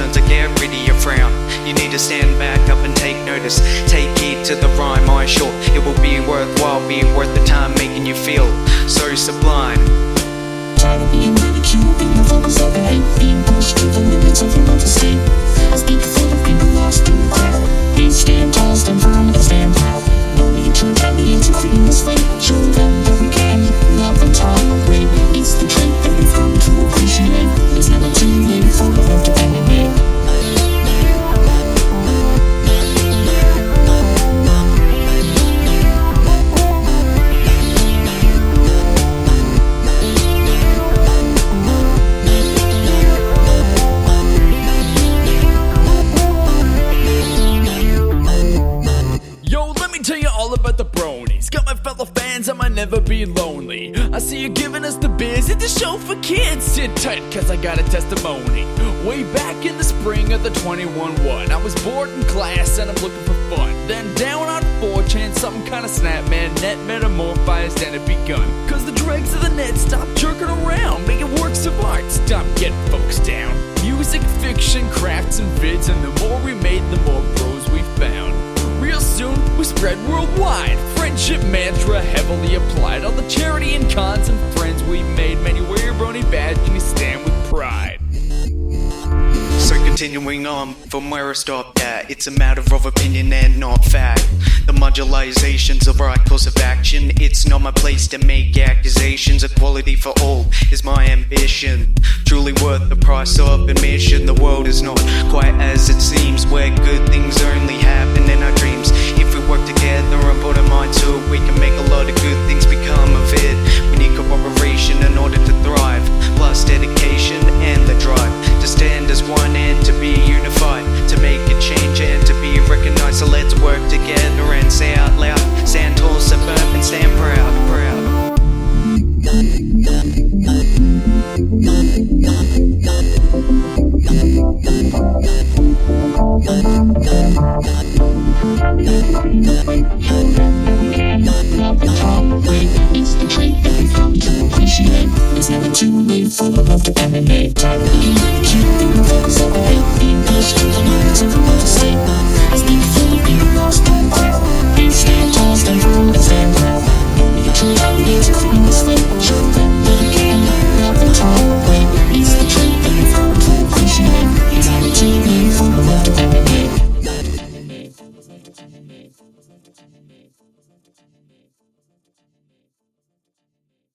learn to get rid of your frown. You need to stand back up and take notice. Take heed to the rhyme, I'm sure it will be worthwhile, be worth the time, making you feel so sublime. Tired of being ridiculed, being the focus of the hate, being pushed to the limits of your mental state. I speak full of people lost in the crowd. Please stand tall, stand firm, and stand proud. No need to retaliate to feeling this way. Show them that we can love and tolerate. It's the trait that we've come to appreciate. It's never too late for the love to be made. About the bronies, got my fellow fans, I might never be lonely. I see you giving us the biz, it's a show for kids. Sit tight, cause I got a testimony. Way back in the spring of the 21-1, I was bored in class and I'm looking for fun. Then down on 4chan, something kinda snapped, man. Net metamorphized and it begun. Cause the dregs of the net stopped jerking around, making works of art stop getting folks down. Music, fiction, crafts, and vids, and the more we made, the more bros we found. Real soon, we spread worldwide. Friendship mantra heavily applied. All the charity and cons and friends we made. Many wear your brony badge and you stand with pride. So continuing on from where I stopped at, it's a matter of opinion and not fact. The modularization's the right course of action. It's not my place to make accusations. Equality for all is my ambition. Truly worth the price of admission. The world is not quite as it seems, where good things only happen in our dreams. If we work together and put our mind to it, we can make a lot of good things become of it. We need cooperation in order to thrive, plus dedication and the drive to stand as one and to be unified, to make a change and to be recognized. So let's work together and say out loud, stand tall, stand firm, and stand proud, proud.